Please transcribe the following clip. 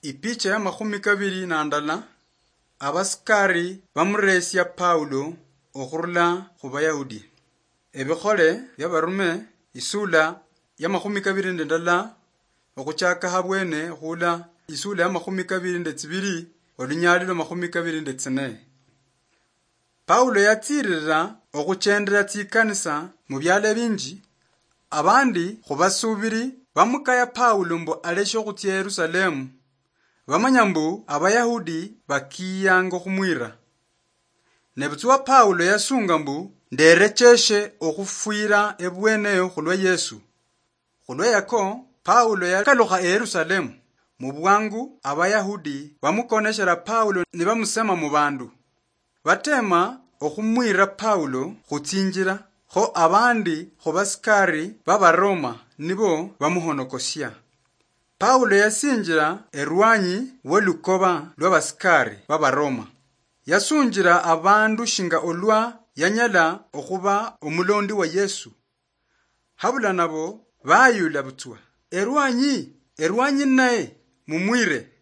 Ipicha ya 22 abasikari bamuresya Paulo okhurula khubayahudi. Ebikhole byabarume isula ya 22 okuchaka habwene khula isula ya 22 olunyali lwa 24. Paulo yatsirira okuchendera tsikanisa mu byalo binji. Abandi khubasubiri bamukaya Paulo mbo aleshe khutya Yerusalemu. Bamanya mbu abayahudi bakiyanga khumwira. Nebutwa Paulo yasunga mbu nderecheshe okhufuira ebweneyo khulwa Yesu. Khulwa yako Paulo yakalukha Yerusalemu. Mu bwangu abayahudi bamukoneshera Paulo ne bamusema mu bandu. Batema okhumwira Paulo khutsinjira kho abandi khobasikari b'Abaroma nibo bamuhonokosya. Paulo yasinjira erwanyi wolukoba lw'abasikari b'Abaroma. Yasunjira abandu shinga olwa yanyala okhuba omulondi wa Yesu. Habula nabo bayula butwa erwanyi naye mumwire.